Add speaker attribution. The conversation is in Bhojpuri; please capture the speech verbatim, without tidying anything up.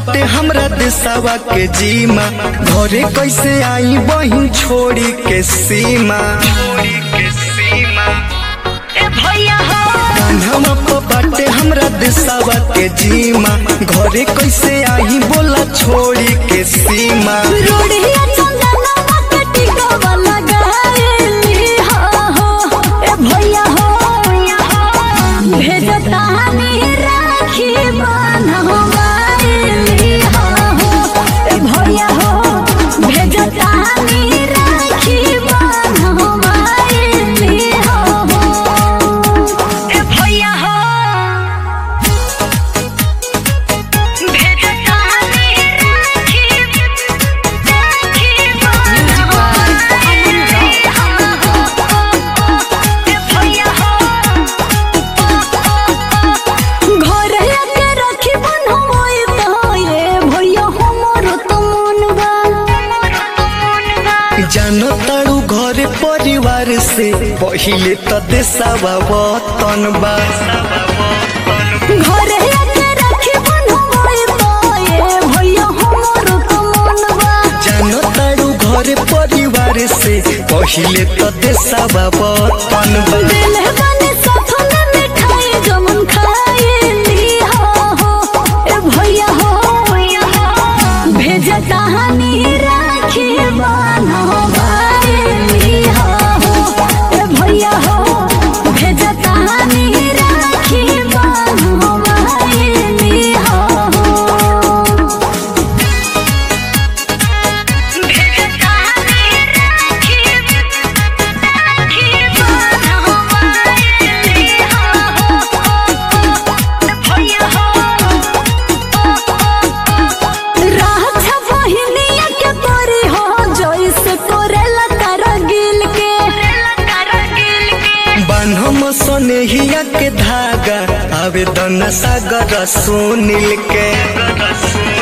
Speaker 1: बाटे हमरा देशवा के जीमा, घरे कैसे आई बहिन छोड़ी के सीमा। कान्हवा पर बाटे हमरा देशवा के जीमा, घरे कैसे आई बोला छोड़ी के सीमा। जानो तारू घर परिवार से पहिले त देशवा वतन बा। जानो तारू घर परिवार से पहिले त देशवा वतन बा। हम सनेहिया के धागा आवेदन सागर सुनील के।